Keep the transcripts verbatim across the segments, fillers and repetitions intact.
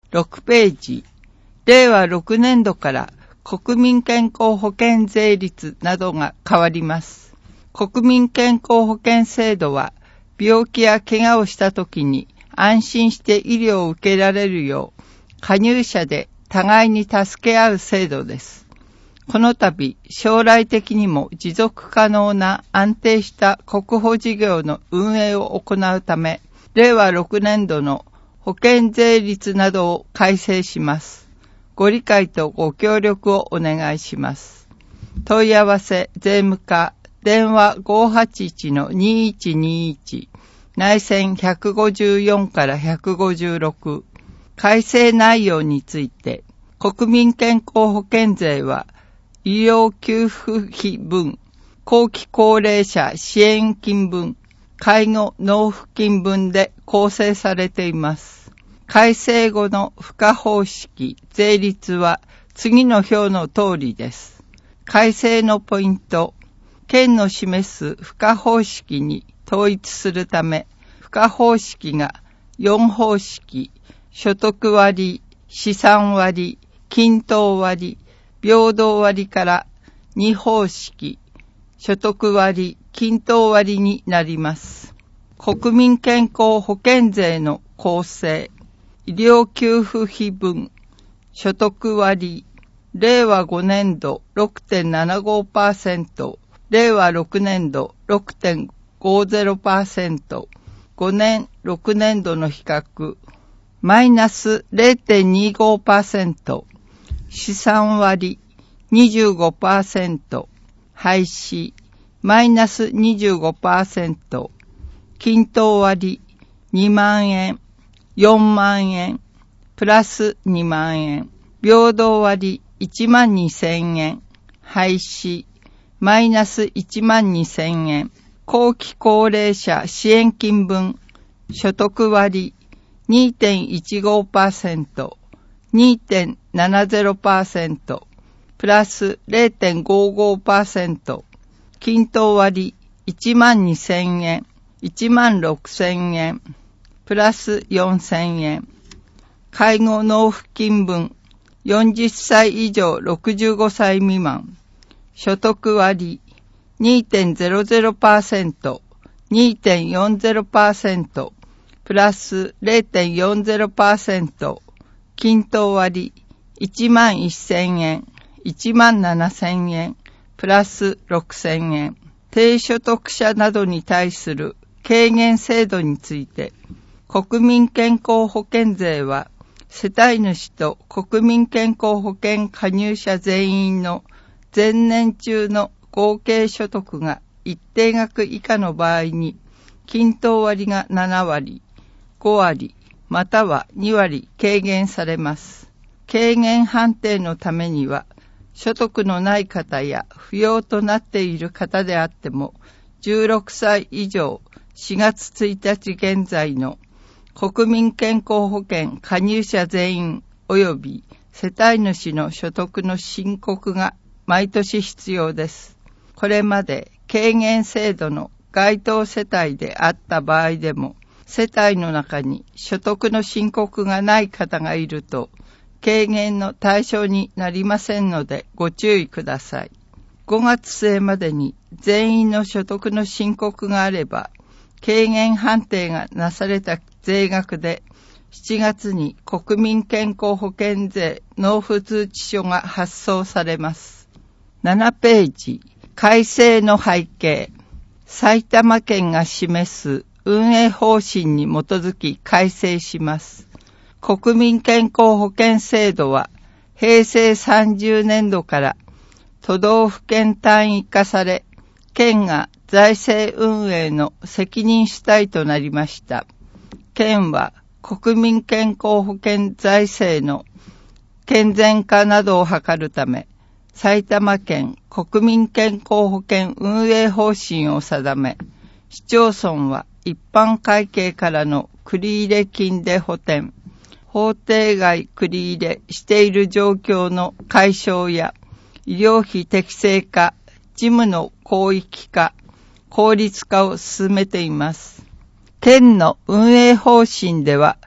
ろくページ、れいわろくねんどから国民健康保険税率などが変わります。国民健康保険制度は、病気や怪我をしたときに安心して医療を受けられるよう、加入者で互いに助け合う制度です。この度、将来的にも持続可能な安定した国保事業の運営を行うため、れいわろくねんどの保険税率などを改正します。ご理解とご協力をお願いします。問い合わせ、税務課、電話 ごーはちいちのにーいちにーいち、内線ひゃくごじゅうよんからひゃくごじゅうろく、改正内容について、国民健康保険税は、医療給付費分、後期高齢者支援金分、介護納付金分で構成されています。改正後の付加方式、税率は次の表の通りです。改正のポイント、県の示す付加方式に統一するため、付加方式がよん方式、所得割、資産割、均等割、平等割からに方式、所得割、均等割になります。国民健康保険税の構成、医療給付費分、所得割、れいわごねんど ろくてんななごパーセント、れいわろくねんど ろくてんごゼロパーセント、ごねん、ろくねんどの比較、マイナス れいてんにごパーセント、資産割 にじゅうごパーセント、廃止、マイナス にじゅうごパーセント、均等割にまんえん、よんまんえん、プラスにまんえん、平等割いちまんにせんえん、廃止、マイナスいちまんにせんえん、後期高齢者支援金分、所得割 にてんいちごパーセント、にてんななゼロパーセント、プラス れいてんごごパーセント、均等割いちまんにせんえん、いちまんろくせんえん、プラスよんせんえん、介護納付金分、よんじゅっさい以上ろくじゅうごさい未満、所得割 にてんゼロゼロパーセント、にてんよんゼロパーセント、プラス れいてんよんゼロパーセント、均等割いちまんせんえん、いちまんななせんえん、プラスろくせんえん、低所得者などに対する軽減制度について、国民健康保険税は、世帯主と国民健康保険加入者全員の前年中の合計所得が一定額以下の場合に、均等割がななわり、ごわり、またはにわり軽減されます。軽減判定のためには、所得のない方や不要となっている方であっても、じゅうろくさい以上しがつついたち現在の国民健康保険加入者全員及び世帯主の所得の申告が毎年必要です。これまで軽減制度の該当世帯であった場合でも、世帯の中に所得の申告がない方がいると、軽減の対象になりませんのでご注意ください。ごがつ末までに全員の所得の申告があれば、軽減判定がなされた税額で、しちがつに国民健康保険税納付通知書が発送されます。ななページ、改正の背景。埼玉県が示す運営方針に基づき改正します。国民健康保険制度はへいせいさんじゅうねんどから都道府県単位化され、県が財政運営の責任主体となりました。県は国民健康保険財政の健全化などを図るため、埼玉県国民健康保険運営方針を定め、市町村は一般会計からの繰入金で補填、法定外繰入している状況の解消や、医療費適正化、事務の広域化、効率化を進めています。県の運営方針では、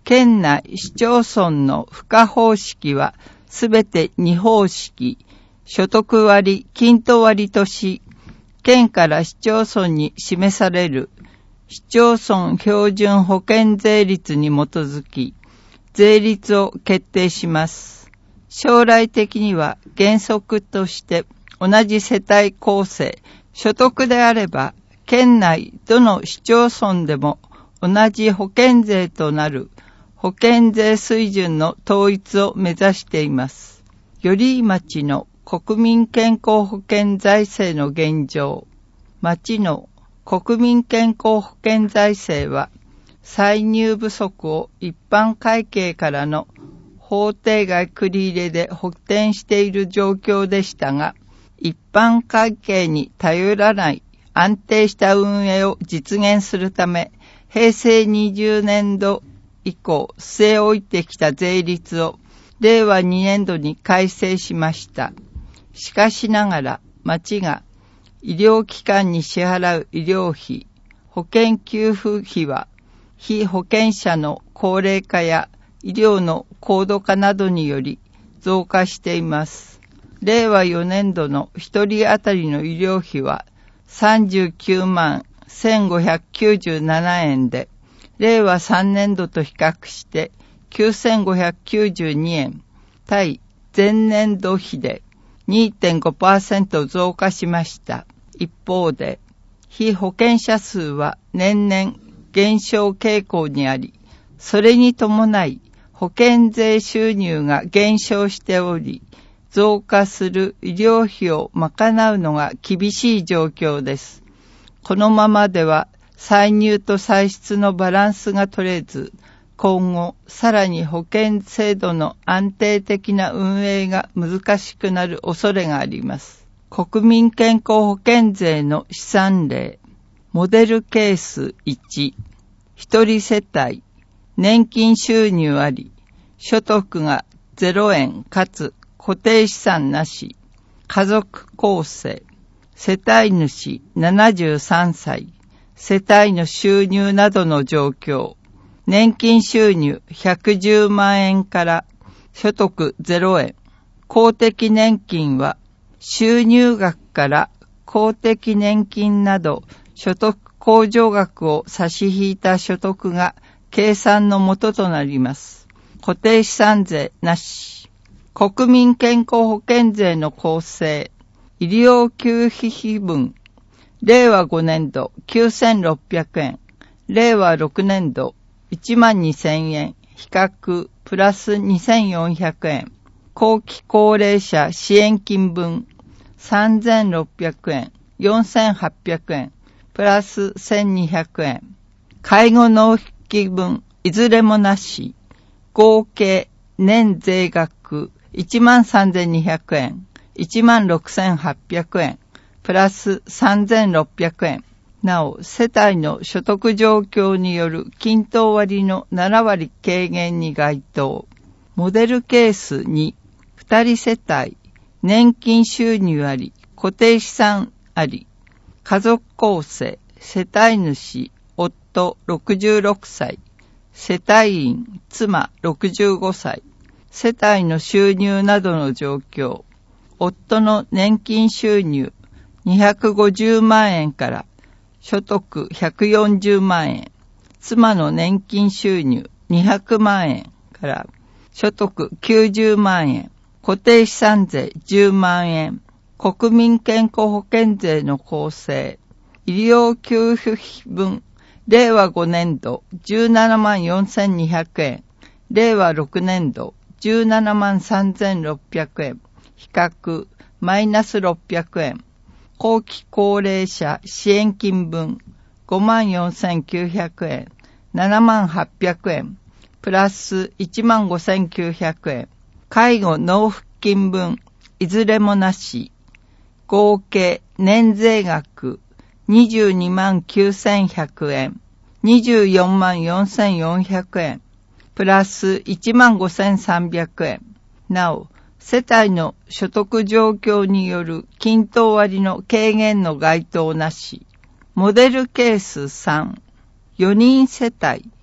県内市町村の付加方式はすべてに方式、所得割、均等割とし、県から市町村に示される市町村標準保険税率に基づき、税率を決定します。将来的には原則として同じ世帯構成、所得であれば、県内どの市町村でも同じ保険税となる保険税水準の統一を目指しています。寄居町の国民健康保険財政の現状。町の国民健康保険財政は、歳入不足を一般会計からの法定外繰り入れで補填している状況でしたが、一般会計に頼らない安定した運営を実現するため、平成にじゅうねんど以降据え置いてきた税率をれいわにねんどに改正しました。しかしながら、町が医療機関に支払う医療費、保険給付費は、被保険者の高齢化や医療の高度化などにより増加しています。れいわよねんどのひとり当たりの医療費はさんじゅうきゅうまんせんごひゃくきゅうじゅうななえんで、れいわさんねんどと比較してきゅうせんごひゃくきゅうじゅうにえん、対前年度比で にてんごパーセント 増加しました。一方で、被保険者数は年々減少傾向にあり、それに伴い保険税収入が減少しており、増加する医療費を賄うのが厳しい状況です。このままでは歳入と歳出のバランスが取れず、今後さらに保険制度の安定的な運営が難しくなる恐れがあります。国民健康保険税の試算例。モデルケースいち。一人世帯、年金収入あり、所得がゼロえんかつ固定資産なし、家族構成、世帯主ななじゅうさんさい、世帯の収入などの状況、年金収入ひゃくじゅうまんえんから所得ゼロえん、公的年金は収入額から公的年金など所得控除額を差し引いた所得が計算の元となります。固定資産税なし。国民健康保険税の構成。医療給付費分。れいわごねんどきゅうせんろっぴゃくえん。れいわろくねんどいちまんにせんえん。比較プラスにせんよんひゃくえん。後期高齢者支援金分。さんぜんろっぴゃくえん。よんせんはっぴゃくえん。プラスせんにひゃくえん。介護納付金分、いずれもなし。合計年税額いちまんさんぜんにひゃくえん。いちまんろくせんはっぴゃくえん。プラスさんぜんろっぴゃくえん。なお、世帯の所得状況による均等割のななわり軽減に該当。モデルケースに、二人世帯、年金収入あり、固定資産あり。家族構成、世帯主、夫ろくじゅうろくさい、世帯員、妻ろくじゅうごさい、世帯の収入などの状況、夫の年金収入にひゃくごじゅうまんえんから所得ひゃくよんじゅうまんえん、妻の年金収入にひゃくまんえんから所得きゅうじゅうまんえん、固定資産税じゅうまんえん、国民健康保険税の構成、医療給付費分、れいわごねんどじゅうななまんよんせんにひゃくえん、れいわろくねんどじゅうななまんさんぜんろっぴゃくえん、比較マイナスろっぴゃくえん、後期高齢者支援金分ごまんよんせんきゅうひゃくえん、ななまんはっぴゃくえん、プラスいちまんごせんきゅうひゃくえん、介護納付金分いずれもなし、合計年税額にじゅうにまんきゅうせんひゃくえん、にじゅうよんまんよんせんよんひゃくえん、プラスいちまんごせんさんびゃくえん。なお、世帯の所得状況による均等割の軽減の該当なし。モデルケースさん、よにん世帯、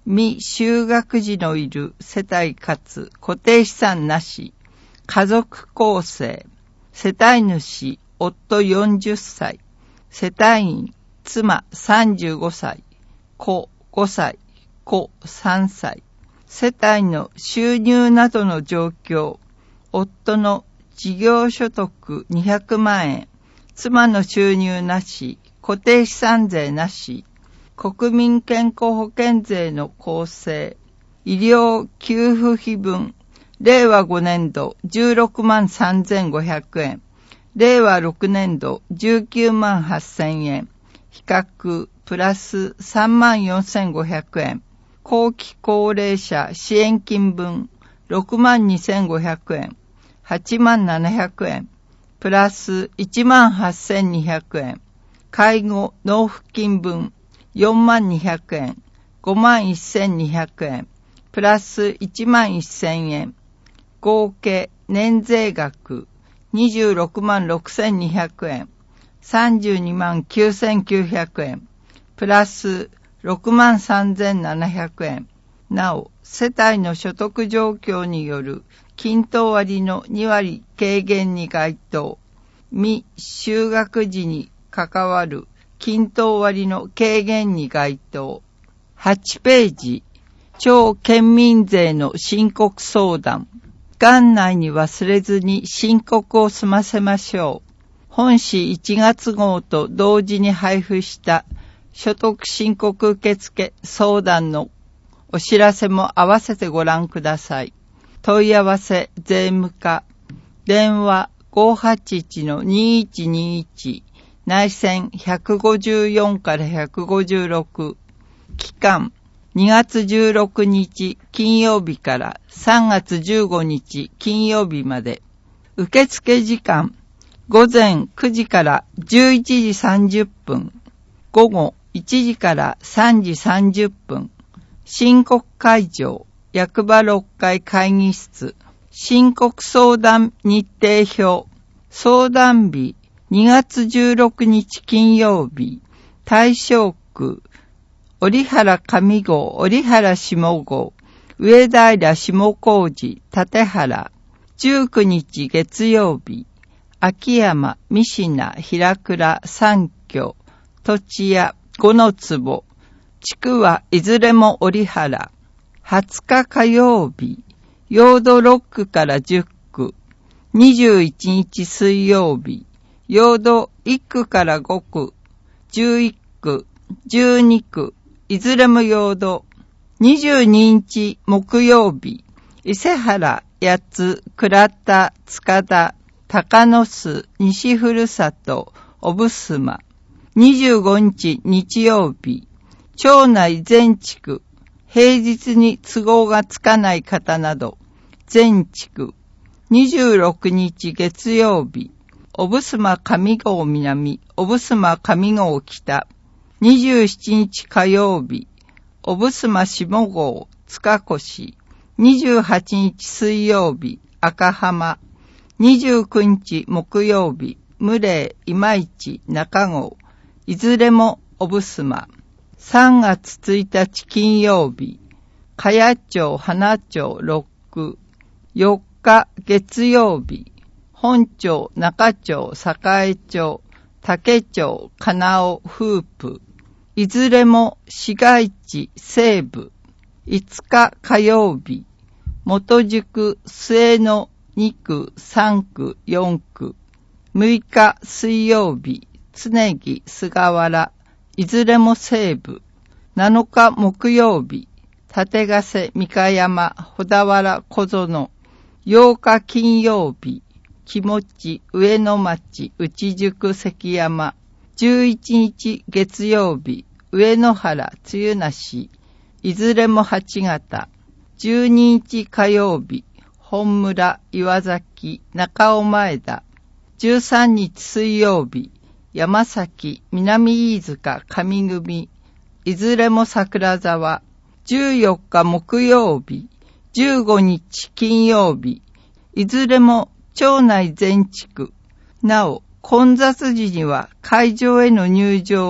未就学児のいる世帯かつ固定資産なし、家族構成、世帯主、夫よんじゅっさい、世帯員、妻さんじゅうごさい、子ごさい、子さんさい、世帯の収入などの状況、夫の事業所得にひゃくまんえん、妻の収入なし、固定資産税なし、国民健康保険税の構成、医療給付費分、れいわごねんどじゅうろくまんさんぜんごひゃくえん、れいわろくねんどじゅうきゅうまんはっせんえん、比較プラスさんまんよんせんごひゃくえん、後期高齢者支援金分ろくまんにせんごひゃくえん、はちまんななひゃくえん、プラスいちまんはっせんにひゃくえん、介護納付金分よんまんにひゃくえん、ごまんせんにひゃくえん、プラスいちまんせんえん、合計年税額にじゅうろくまんろくせんにひゃくえん、さんじゅうにまんきゅうせんきゅうひゃくえん、プラスろくまんさんぜんななひゃくえん。なお、世帯の所得状況による均等割のにわり軽減に該当、未就学時に関わる均等割の軽減に該当。はちページ、町県民税の申告相談。元内に忘れずに申告を済ませましょう。本誌いちがつ号と同時に配布した所得申告受付相談のお知らせも合わせてご覧ください。問い合わせ税務課、電話 ごーはちいちのにーいちにーいち、内線ひゃくごじゅうよんからひゃくごじゅうろく、期間にがつじゅうろくにち金曜日からさんがつじゅうごにち金曜日まで。受付時間、午前くじからじゅういちじさんじゅっぷん、午後いちじからさんじさんじゅっぷん、申告会場、役場ろっかい会議室、申告相談日程表、相談日にがつじゅうろくにち金曜日、大正区、折原上郷、折原下郷、上平下高地、立原、じゅうくにち月曜日、秋山、三品、平倉、三居、土地屋、五の坪、地区はいずれも折原、はつか火曜日、陽土ろっくからじゅっく、にじゅういちにち水曜日、陽土いっくからごく、じゅういっく、じゅうにく、いずれも陽土、にじゅうににち木曜日、伊勢原、八津、倉田、塚田、高野巣、西ふるさと、小布須、にじゅうごにち日曜日、町内全地区、平日に都合がつかない方など、全地区、にじゅうろくにち月曜日、小布須上郷南、小布須上郷北、にじゅうしちにち火曜日、小布須下郷、塚越、にじゅうはちにち水曜日、赤浜、にじゅうくにち木曜日、牟礼、今市、中郷、いずれも小布須。さんがつついたち金曜日、茅町、花町、六区、よっか月曜日、本町、中町、栄町、竹町、金尾、風布、いずれも市街地、西部、いつか火曜日、元宿、末野、にく、さんく、よんく、むいか水曜日、常木、菅原、いずれも西部、なのか木曜日、立ヶ瀬、三河山、小田原、小園、ようか金曜日、木持、上野町、内宿、関山、じゅういちにち月曜日、上野原、梅雨なし、いずれもはちがた、じゅうににち火曜日、本村、岩崎、中尾前田、じゅうさんにち水曜日、山崎、南飯塚、上組、いずれも桜沢、じゅうよっか木曜日、じゅうごにち金曜日、いずれも町内全地区。なお、混雑時には会場への入場を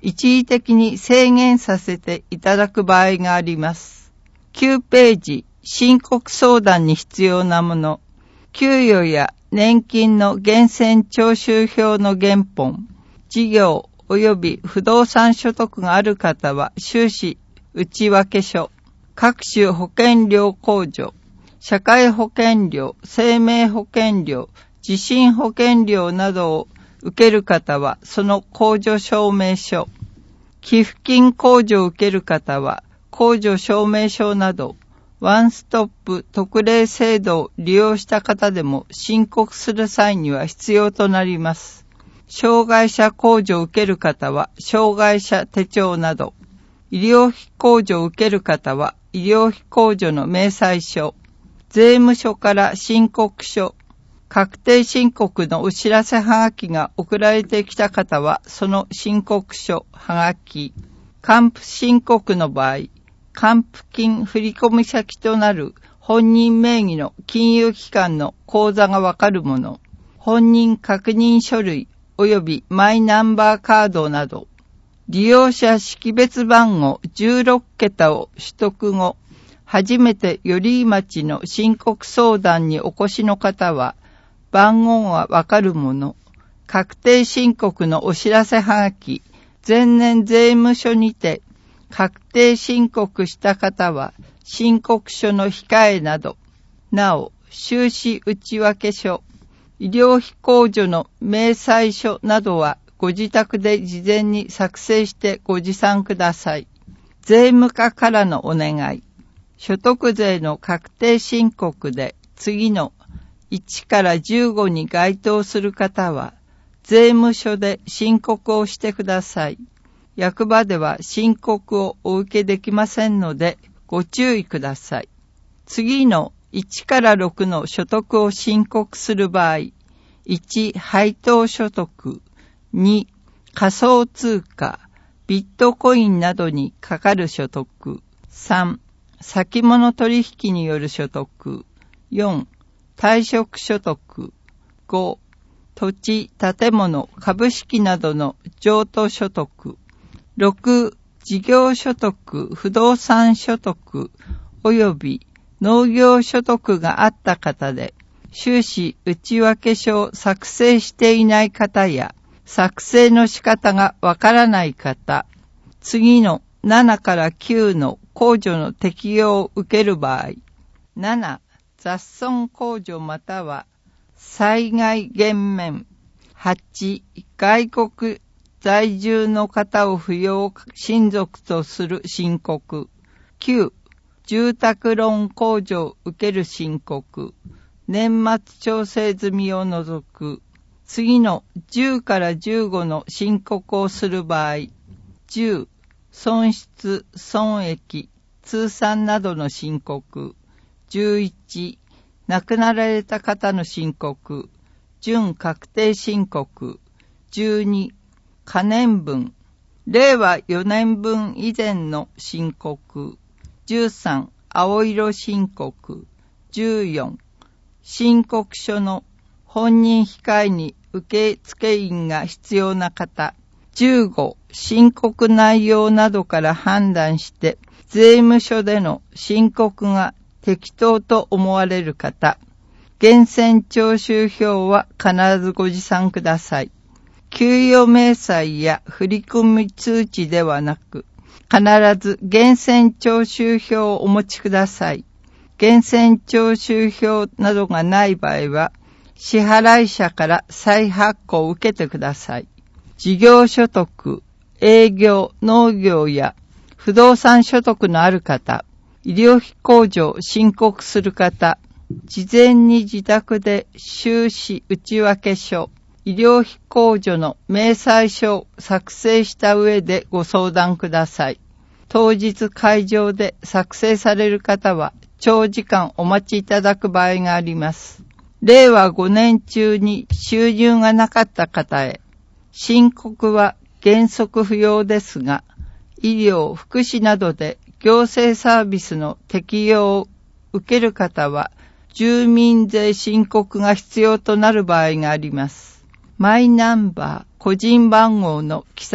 一時的に制限させていただく場合があります。きゅうページ、申告相談に必要なもの。給与や年金の源泉徴収票の原本、事業及び不動産所得がある方は収支内訳書、各種保険料控除、社会保険料、生命保険料、地震保険料などを受ける方はその控除証明書、寄付金控除を受ける方は控除証明書など、ワンストップ特例制度を利用した方でも申告する際には必要となります。障害者控除を受ける方は障害者手帳など、医療費控除を受ける方は医療費控除の明細書、税務署から申告書、確定申告のお知らせはがきが送られてきた方はその申告書、はがき、還付申告の場合、還付金振込先となる本人名義の金融機関の口座がわかるもの、本人確認書類及びマイナンバーカードなど、利用者識別番号じゅうろくけたを取得後、初めて寄居町の申告相談にお越しの方は、番号がわかるもの、確定申告のお知らせはがき、前年税務署にて、確定申告した方は申告書の控えなど、なお収支内訳書、医療費控除の明細書などはご自宅で事前に作成してご持参ください。税務課からのお願い。所得税の確定申告で次のいちからじゅうごに該当する方は税務署で申告をしてください。役場では申告をお受けできませんのでご注意ください。次のいちからろくの所得を申告する場合、いち、配当所得、に、仮想通貨、ビットコインなどにかかる所得、さん、先物取引による所得、よん、退職所得、ご、土地、建物、株式などの譲渡所得、ろく、事業所得、不動産所得、及び農業所得があった方で、収支内訳書を作成していない方や、作成の仕方がわからない方、次のななからきゅうの控除の適用を受ける場合、なな、雑損控除または災害減免、はち、外国在住の方を扶養親族とする申告、きゅう、住宅ローン控除を受ける申告、年末調整済みを除く、次のじゅうからじゅうごの申告をする場合、じゅう、損失、損益、通算などの申告、じゅういち、亡くなられた方の申告、準確定申告、じゅうに、可年分、れいわよねんぶん以前の申告、じゅうさん、青色申告、じゅうよん、申告書の本人控えに受付員が必要な方、じゅうご、申告内容などから判断して税務署での申告が適当と思われる方、源泉徴収票は必ずご持参ください。給与明細や振込通知ではなく、必ず源泉徴収票をお持ちください。源泉徴収票などがない場合は、支払い者から再発行を受けてください。事業所得、営業、農業や不動産所得のある方、医療費控除を申告する方、事前に自宅で収支内訳書、医療費控除の明細書を作成した上でご相談ください。当日会場で作成される方は長時間お待ちいただく場合があります。れいわごねん中に収入がなかった方へ、申告は原則不要ですが、医療、福祉などで行政サービスの適用を受ける方は、住民税申告が必要となる場合があります。マイナンバー、個人番号の記載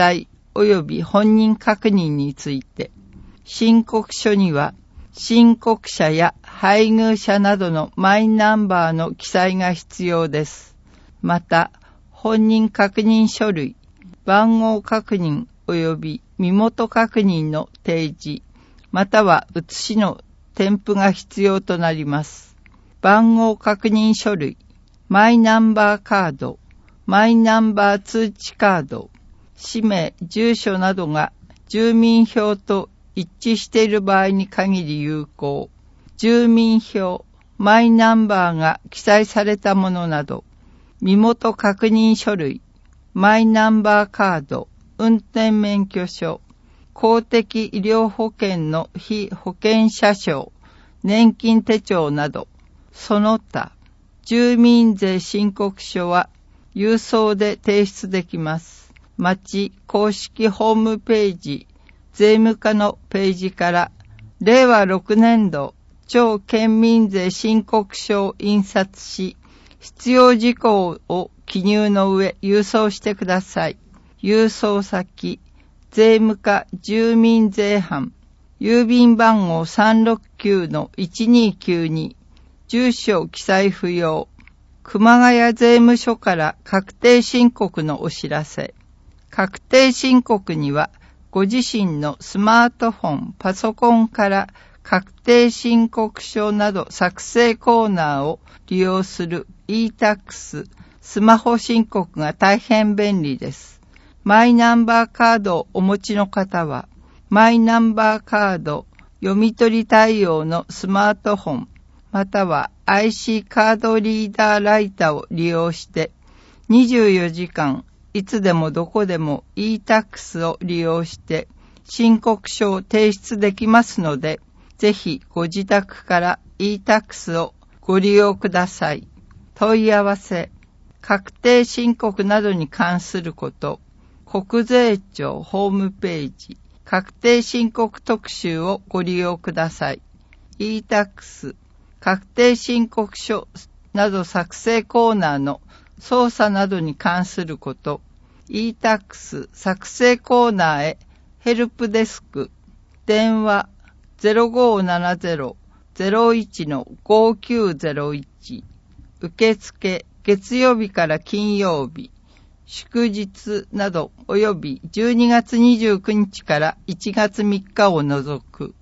及び本人確認について、申告書には申告者や配偶者などのマイナンバーの記載が必要です。また、本人確認書類、番号確認及び身元確認の提示、または写しの添付が必要となります。番号確認書類、マイナンバーカード、マイナンバー通知カード、氏名、住所などが住民票と一致している場合に限り有効。住民票、マイナンバーが記載されたものなど、身元確認書類、マイナンバーカード、運転免許証、公的医療保険の被保険者証、年金手帳など、その他、住民税申告書は郵送で提出できます。町公式ホームページ、税務課のページから、れいわろくねんど超県民税申告書を印刷し、必要事項を記入の上郵送してください。郵送先、税務課住民税班、郵便番号 さんろくきゅうのいちにきゅうに、住所記載不要。熊谷税務署から確定申告のお知らせ。確定申告には、ご自身のスマートフォン、パソコンから確定申告書など作成コーナーを利用する e タックス、スマホ申告が大変便利です。マイナンバーカードをお持ちの方は、マイナンバーカード読み取り対応のスマートフォン、または アイシー カードリーダーライターを利用して、にじゅうよじかん、いつでもどこでも e タックスを利用して申告書を提出できますので、ぜひご自宅から e タックスをご利用ください。問い合わせ、確定申告などに関すること、国税庁ホームページ、確定申告特集をご利用ください。e タックス、確定申告書など作成コーナーの操作などに関すること、e タックス作成コーナーへヘルプデスク、電話 ゼロごななゼロ ゼロいち ごきゅうゼロいち、受付月曜日から金曜日、祝日などおよびじゅうにがつにじゅうくにちからいちがつみっかを除く。